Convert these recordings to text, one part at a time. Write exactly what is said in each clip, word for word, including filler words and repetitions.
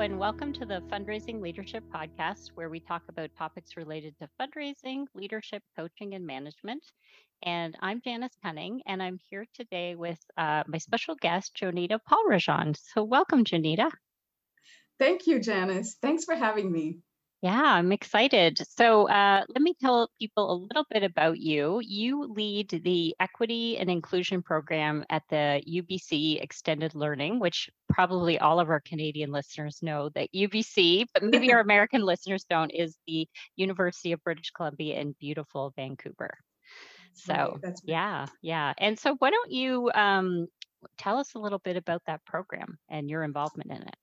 and welcome to the Fundraising Leadership Podcast, where we talk about topics related to fundraising, leadership, coaching, and management. And I'm Janice Cunning, and I'm here today with uh, my special guest, Jonita Paul-Rajan. So, welcome, Jonita. Thank you, Janice. Thanks for having me. Yeah, I'm excited. So uh, let me tell people a little bit about you. You lead the Equity and Inclusion Program at the U B C Extended Learning, which probably all of our Canadian listeners know that U B C, but maybe our American listeners don't, is the University of British Columbia in beautiful Vancouver. That's So right. That's right. yeah, yeah. And so why don't you um, tell us a little bit about that program and your involvement in it?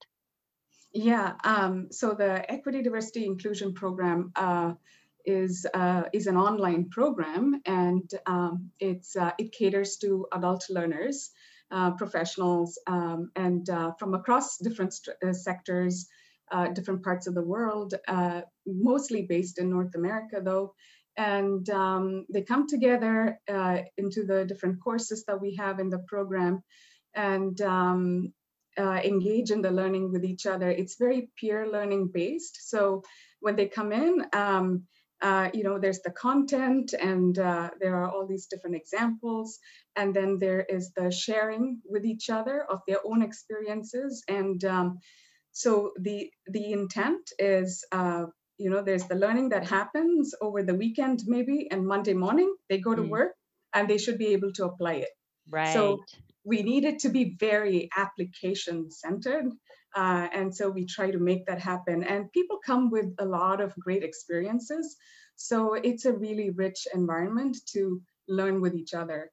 Yeah. Um, so the Equity, Diversity, Inclusion Program uh, is uh, is an online program, and um, it's uh, it caters to adult learners, uh, professionals, um, and uh, from across different st- uh, sectors, uh, different parts of the world. Uh, mostly based in North America, though. And um, they come together uh, into the different courses that we have in the program, and um, uh, engage in the learning with each other. It's very peer learning based. So when they come in, um, uh, you know, there's the content, and uh, there are all these different examples, and then there is the sharing with each other of their own experiences. And um, so the the intent is, uh, you know, there's the learning that happens over the weekend maybe, and Monday morning they go to Mm, work and they should be able to apply it. So right. we need it to be very application centered. Uh, and so we try to make that happen. And people come with a lot of great experiences. So it's a really rich environment to learn with each other.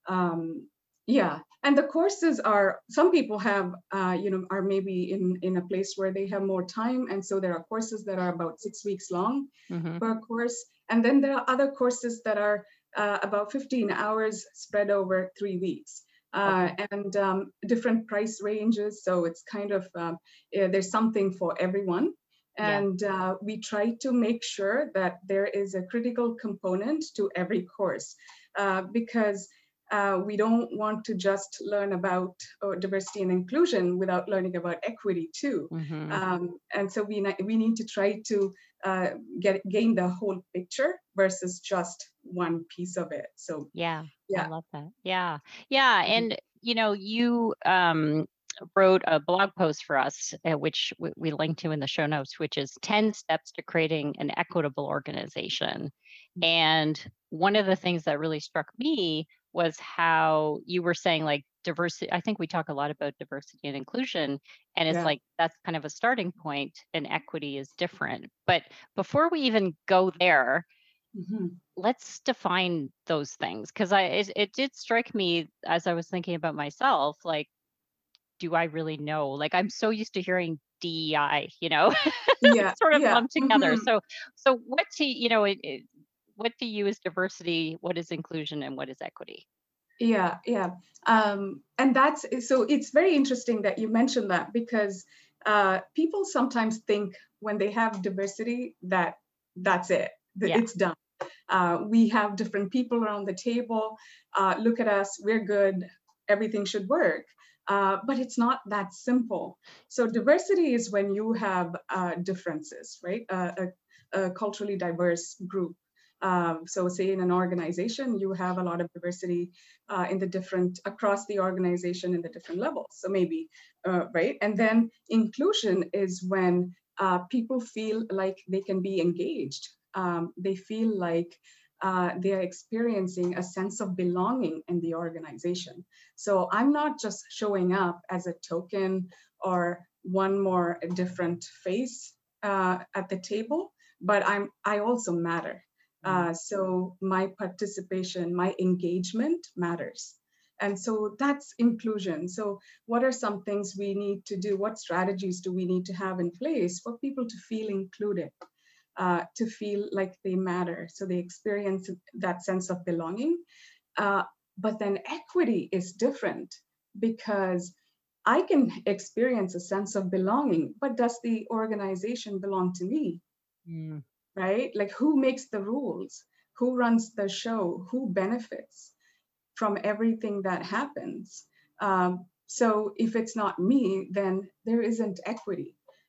Um, yeah. And the courses are, some people have, uh, you know, are maybe in, in a place where they have more time. And so there are courses that are about six weeks long Mm-hmm. per course. And then there are other courses that are uh, about fifteen hours spread over three weeks. Uh, Okay. and um, different price ranges. So it's kind of, um, yeah, there's something for everyone. Yeah. And uh, we try to make sure that there is a critical component to every course, uh, because uh, we don't want to just learn about uh, diversity and inclusion without learning about equity too. Mm-hmm. Um, and so we, we need to try to uh, get gain the whole picture versus just one piece of it. So Yeah, I yeah. love that. Yeah. Yeah. And, you know, you um, wrote a blog post for us, uh, which w- we link to in the show notes, which is ten steps to creating an equitable organization. And one of the things that really struck me was how you were saying, like, diversity. I think we talk a lot about diversity and inclusion, and it's Yeah. like that's kind of a starting point, and equity is different. But before we even go there, Mhm. let's define those things, because I it, it did strike me as I was thinking about myself, like, do I really know? Like, I'm so used to hearing D E I, you know, Yeah, sort of yeah. lumped together. Mhm. So, so what to you know, it, it, what to you is diversity? What is inclusion? And what is equity? Yeah, yeah. Um, and that's so it's very interesting that you mentioned that, because uh, people sometimes think when they have diversity that that's it, that Yeah. it's done. Uh, we have different people around the table. Uh, look at us, we're good, everything should work. Uh, but it's not that simple. So diversity is when you have uh, differences, right? Uh, a, a culturally diverse group. Um, so say in an organization, you have a lot of diversity uh, in the different, across the organization in the different levels. So maybe, uh, right? And then inclusion is when uh, people feel like they can be engaged. Um, they feel like uh, they're experiencing a sense of belonging in the organization. So I'm not just showing up as a token or one more different face uh, at the table, but I'm I also matter. Mm. Uh, so my participation, my engagement matters. And so that's inclusion. So what are some things we need to do? What strategies do we need to have in place for people to feel included, uh, to feel like they matter? So they experience that sense of belonging. Uh, but then equity is different, because I can experience a sense of belonging, but does the organization belong to me? Mm. Right? Like, who makes the rules? Who runs the show? Who benefits from everything that happens? Um, so if it's not me, then there isn't equity.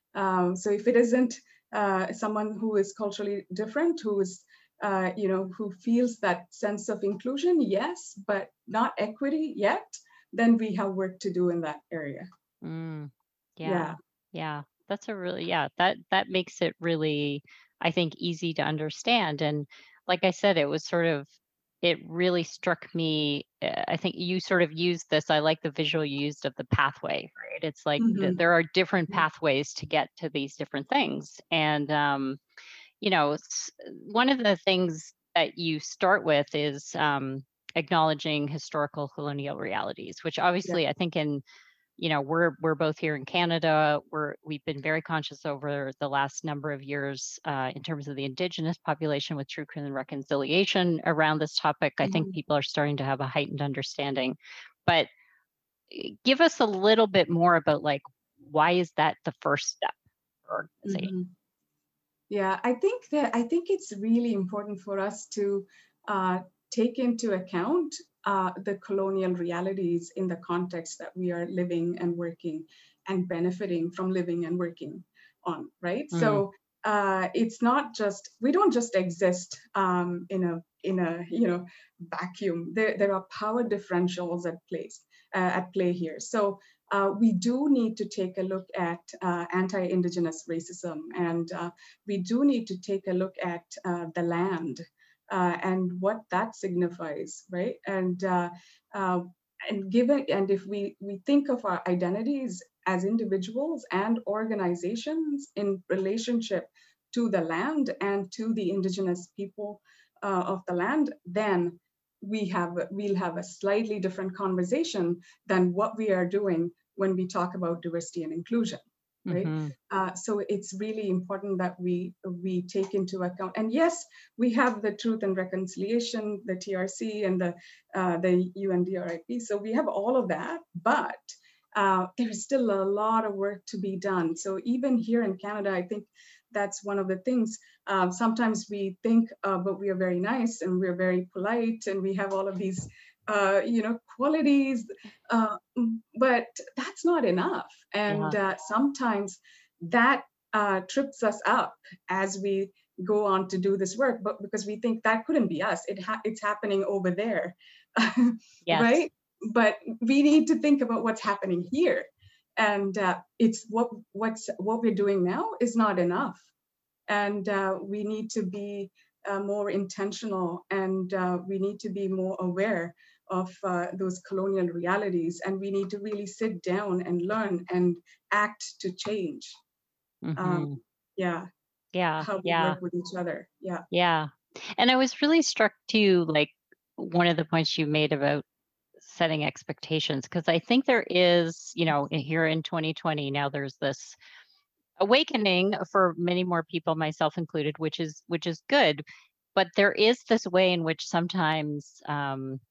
Um, so if it isn't uh, someone who is culturally different, who is, uh, you know, who feels that sense of inclusion, yes, but not equity yet, then we have work to do in that area. Mm, Yeah. yeah, yeah. That's a really yeah, that that makes it really, I think, easy to understand. And like I said, it was sort of it really struck me. uh, I think you sort of used this. I like the visual you used of the pathway, right? It's like th- Hmm. there are different pathways to get to these different things. And um, you know, s- one of the things that you start with is um acknowledging historical colonial realities, which Yeah. obviously I think in you know we're we're both here in Canada. We're we've been very conscious over the last number of years uh, in terms of the Indigenous population with truth and reconciliation around this topic. I think Mhm. people are starting to have a heightened understanding. But eh, give us a little bit more about like why is that the first step for organization? Mhm. Yeah, I think that I think it's really important for us to uh, take into account uh, the colonial realities in the context that we are living and working and benefiting from living and working on, right? Mm, So uh, it's not just we don't just exist um, in a in a you know vacuum. There there are power differentials at place uh, at play here. So uh, we do need to take a look at uh, anti-indigenous racism, and uh, we do need to take a look at uh, the land uh, and what that signifies, right? And uh, uh, and given and if we we think of our identities as individuals and organizations in relationship to the land and to the indigenous people uh, of the land, then we have we'll have a slightly different conversation than what we are doing when we talk about diversity and inclusion, right? mm-hmm, Uh, so it's really important that we we take into account. And yes, we have the Truth and Reconciliation, the T R C, and the uh, the U N D R I P. So we have all of that, but uh, there's still a lot of work to be done. So even here in Canada, I think that's one of the things. Um, sometimes we think, uh, but we are very nice and we're very polite and we have all of these, uh, you know, qualities. Uh, but that's not enough. And yeah, uh, sometimes that uh, trips us up as we go on to do this work, but because we think that couldn't be us, it ha- it's happening over there, yes, right? But we need to think about what's happening here, and uh, it's what what's what we're doing now is not enough, and uh, we need to be uh, more intentional, and uh, we need to be more aware of uh, those colonial realities, and we need to really sit down and learn and act to change. Um, mm-hmm, yeah, yeah, how we yeah, work with each other. Yeah. yeah. And I was really struck too, like one of the points you made about setting expectations, because I think there is, you know, here in twenty twenty now there's this awakening for many more people, myself included, which is which is good. But there is this way in which sometimes um,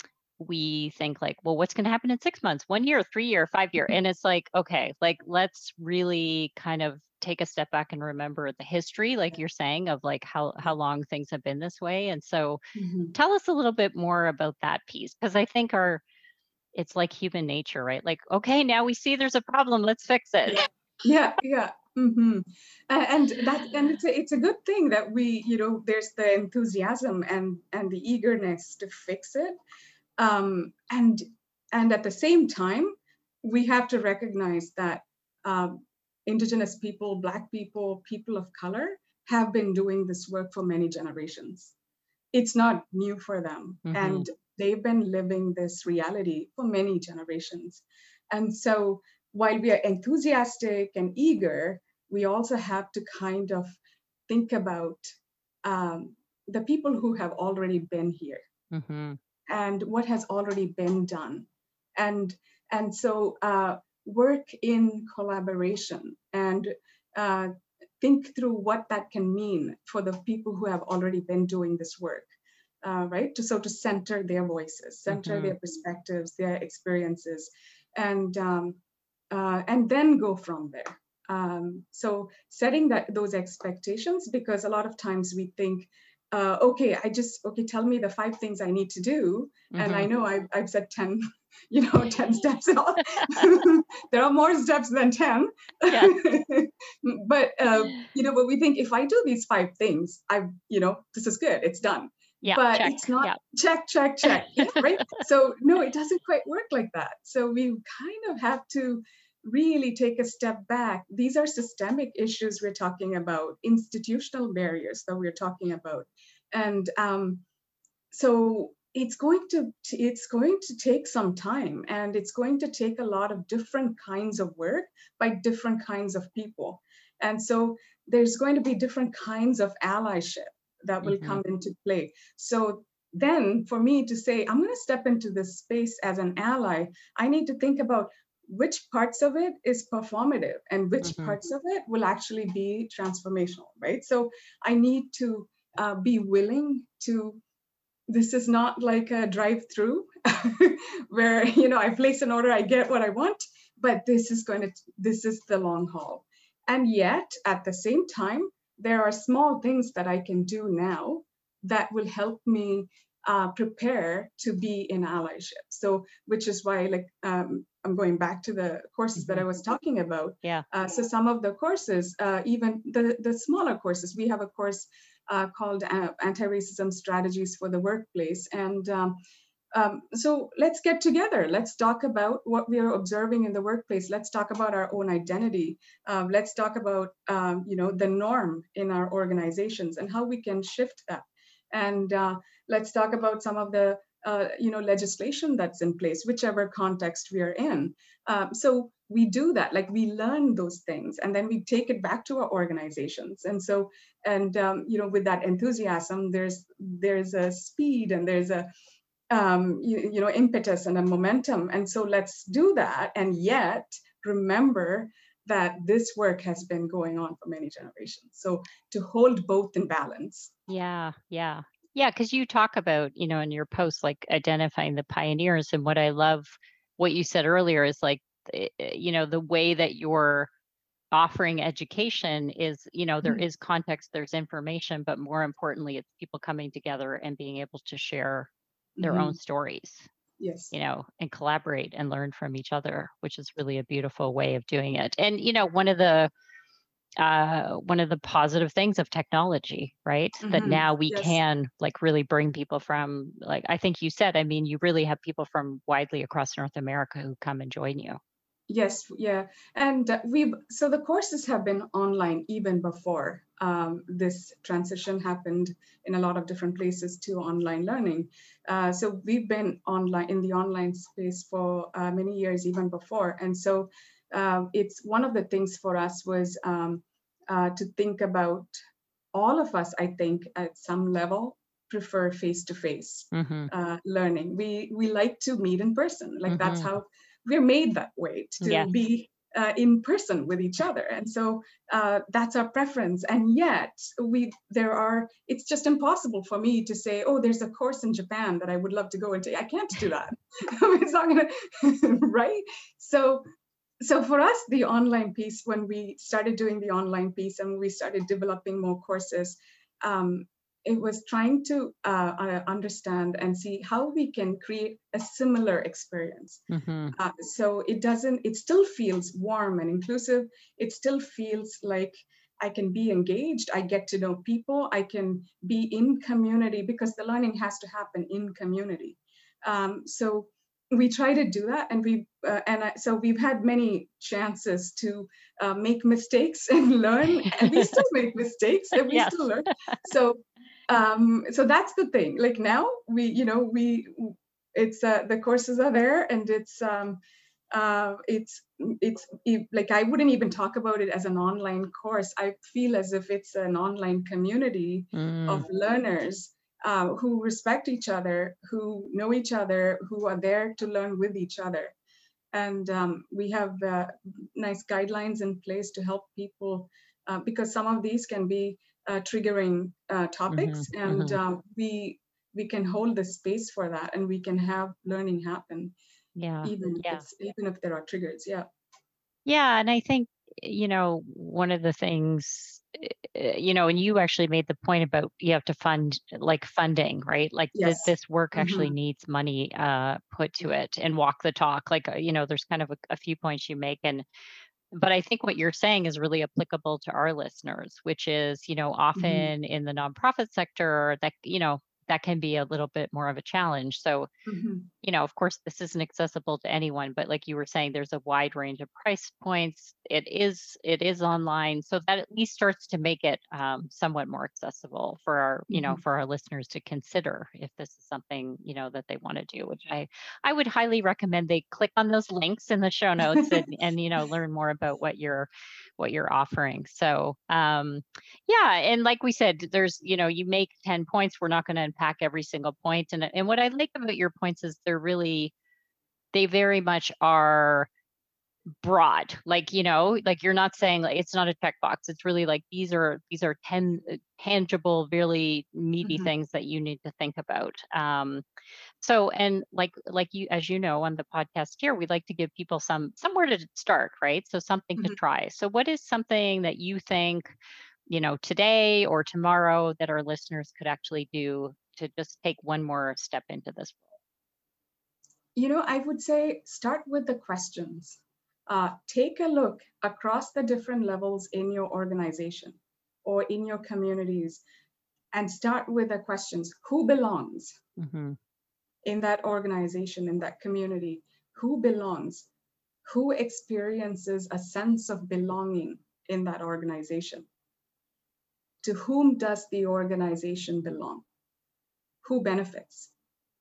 we think like, well, what's going to happen in six months, one year, three year, five year, and it's like, okay, like let's really kind of take a step back and remember the history, like you're saying, of like how how long things have been this way. And so, Mhm. tell us a little bit more about that piece, because I think our it's like human nature, right? Like, okay, now we see there's a problem, let's fix it. Yeah, yeah, yeah. Hmm. And that, and it's a, it's a good thing that we, you know, there's the enthusiasm and and the eagerness to fix it. Um, and and at the same time, we have to recognize that um, Indigenous people, Black people, people of color have been doing this work for many generations. It's not new for them, Hmm. and they've been living this reality for many generations. And so while we are enthusiastic and eager, we also have to kind of think about um, the people who have already been here Hmm. and what has already been done, and and so uh, work in collaboration and uh, think through what that can mean for the people who have already been doing this work, uh, right? To, so to center their voices, center Hmm. their perspectives, their experiences, and um, uh, and then go from there. Um, so setting that those expectations, because a lot of times we think, uh, okay, I just okay, tell me the five things I need to do, and I Hmm. know I've, I've said ten you know, ten steps. There are more steps than ten. Yes. But, uh, you know, but we think if I do these five things, I, you know, this is good, it's done. Yeah. But Check. it's not Yeah. check, check, check. Yeah, right. So no, it doesn't quite work like that. So we kind of have to really take a step back. These are systemic issues we're talking about, institutional barriers that we're talking about. And um, so it's going to it's going to take some time, and it's going to take a lot of different kinds of work by different kinds of people. And so there's going to be different kinds of allyship that will Mm-hmm. come into play. So then for me to say I'm going to step into this space as an ally, I need to think about which parts of it is performative and which Mm-hmm. parts of it will actually be transformational, right? So I need to uh, be willing to, this is not like a drive-through where, you know, I place an order, I get what I want, but this is going to, this is the long haul. And yet at the same time, there are small things that I can do now that will help me uh, prepare to be in allyship. So, which is why, like, um, I'm going back to the courses Mm-hmm. that I was talking about. Yeah. Uh, so some of the courses, uh, even the, the smaller courses, we have a course uh, called uh, Anti-Racism Strategies for the Workplace. And um, um, so let's get together. Let's talk about what we are observing in the workplace. Let's talk about our own identity. Um, let's talk about, um, you know, the norm in our organizations and how we can shift that. And uh, let's talk about some of the, uh, you know, legislation that's in place, whichever context we are in. Um, so we do that, like we learn those things, and then we take it back to our organizations. And so, and um, you know, with that enthusiasm, there's there's a speed and there's a um, you, you know, impetus and a momentum. And so let's do that. And yet remember that this work has been going on for many generations. So to hold both in balance. Yeah. Yeah. Yeah. Because you talk about, you know, in your post, like identifying the pioneers. And what I love, what you said earlier is like, eh, eh, you know, the way that you're offering education is, you know, there Mhm. is context, there's information, but more importantly, it's people coming together and being able to share their own Mhm. stories, Yes. you know, and collaborate and learn from each other, which is really a beautiful way of doing it. And, you know, one of the uh, one of the positive things of technology, right? That Mhm. now we Yes. can like really bring people from, like, I think you said, I mean, you really have people from widely across North America who come and join you. Yes, yeah. And uh, we've, so the courses have been online even before um, this transition happened in a lot of different places to online learning. Uh, so we've been online in the online space for uh, many years, even before. And so uh, it's one of the things for us was um, uh, to think about all of us, I think, at some level prefer face-to-face Mm-hmm. uh, learning. We we like to meet in person. Like that's Mm-hmm. how we're made that way, to Yes. be uh, in person with each other. And so uh, that's our preference. And yet we there are, it's just impossible for me to say, oh, there's a course in Japan that I would love to go into. I can't do that. It's not gonna, right? So so for us, the online piece, when we started doing the online piece and we started developing more courses, um, it was trying to uh, uh, understand and see how we can create a similar experience. Mm-hmm. Uh, so it doesn't, it still feels warm and inclusive. It still feels like I can be engaged. I get to know people. I can be in community, because the learning has to happen in community. Um, so we try to do that, and we uh, and I, so we've had many chances to uh, make mistakes and learn, and we still make mistakes and we Yes. still learn. So um, so that's the thing. Like now we, you know, we it's uh, the courses are there, and it's um, uh, it's it's it, like I wouldn't even talk about it as an online course. I feel as if it's an online community of Mm. learners uh, who respect each other, who know each other, who are there to learn with each other. And um, we have uh, nice guidelines in place to help people, uh, because some of these can be uh, triggering uh, Mm-hmm. topics, and Mm-hmm. um, we we can hold the space for that, and we can have learning happen Yeah. even if Yeah. it's even if there are triggers. Yeah. Yeah. And I think, you know, one of the things uh, you know, and you actually made the point about you have to fund like funding, right? Like th- Yes. this work actually Mhm. needs money uh, put to it and walk the talk. Like, uh, you know, there's kind of a, a few points you make. And but I think what you're saying is really applicable to our listeners, which is, you know, Mhm. often in the nonprofit sector that, you know, that can be a little bit more of a challenge. So, Mhm. you know, of course, this isn't accessible to anyone, but like you were saying, there's a wide range of price points. It is it is online, so that at least starts to make it um, somewhat more accessible for our, you know, Mhm. for our listeners to consider if this is something, you know, that they want to do. Which I I would highly recommend they click on those links in the show notes and and you know learn more about what you're what you're offering. So um, yeah, and like we said, there's, you know, you make ten points. We're not going to unpack every single point. And and what I like about your points is they're really they very much are broad. Like, you know, like you're not saying like it's not a checkbox. It's really like these are these are ten uh, tangible, really meaty Mhm. things that you need to think about. Um, so and like like you as you know on the podcast here, we like to give people some somewhere to start, right? So something to Mhm. try. So what is something that you think, you know, today or tomorrow that our listeners could actually do to just take one more step into this You know, I would say start with the questions. Uh, take a look across the different levels in your organization or in your communities and start with the questions. Who belongs role? Hmm. in that organization, in that community? Who belongs? Who experiences a sense of belonging in that organization? To whom does the organization belong? Who benefits?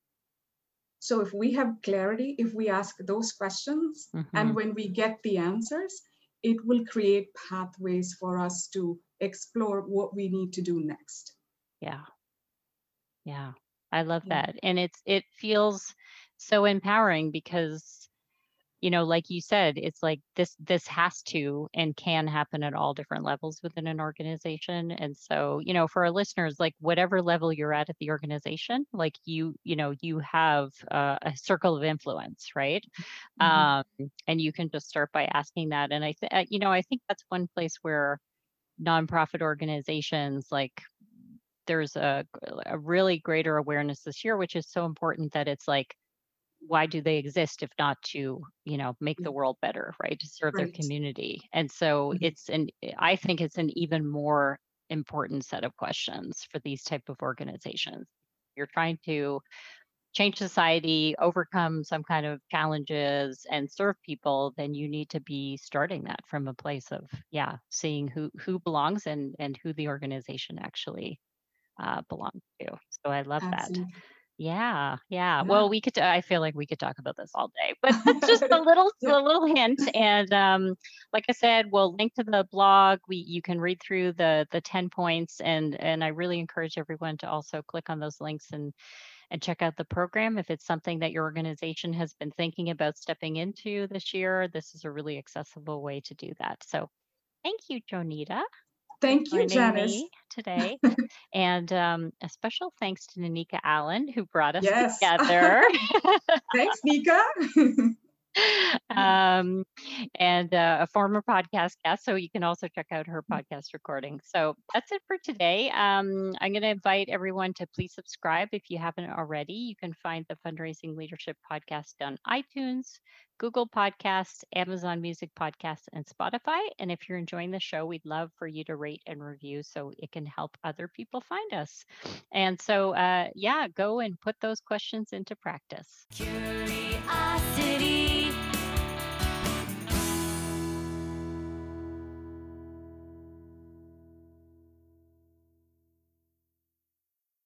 So if we have clarity, if we ask those questions, Hmm. and when we get the answers, it will create pathways for us to explore what we need to do next. Yeah. Yeah. I love Yeah. that. And it's it feels so empowering because, you know, like you said, it's like this this has to and can happen at all different levels within an organization. And so, you know, for our listeners, like whatever level you're at at the organization, like you, you know, you have uh, a circle of influence, right? Mhm. Um, and you can just start by asking that. And I think, you know, I think that's one place where nonprofit organizations like there's a, a really greater awareness this year, which is so important that it's like, why do they exist if not to, you know, make the Yeah. world better, right? To serve their Right. community. And so Mhm. it's an, I think it's an even more important set of questions for these type of organizations. You're trying to change society, overcome some kind of challenges and serve people, then you need to be starting that from a place of, yeah, seeing who who belongs and and who the organization actually uh, belongs to. So I love that. Absolutely. Yeah, yeah. Yeah. Well, we could. I feel like we could talk about this all day, but that's just a little, Yeah. a little hint. And um, like I said, we'll link to the blog. We you can read through the the ten points, and and I really encourage everyone to also click on those links and and check out the program if it's something that your organization has been thinking about stepping into this year. This is a really accessible way to do that. So thank you, Jonita, for Thank you, joining Janice. me today. And um, a special thanks to Nanika Allen, who brought us Yes. together. Thanks, Nika. um, and uh, a former podcast guest. So you can also check out her podcast recording. So that's it for today. Um, I'm going to invite everyone to please subscribe if you haven't already. You can find the Fundraising Leadership Podcast on iTunes, Google Podcasts, Amazon Music Podcasts, and Spotify. And if you're enjoying the show, we'd love for you to rate and review so it can help other people find us. And so, uh, yeah, go and put those questions into practice.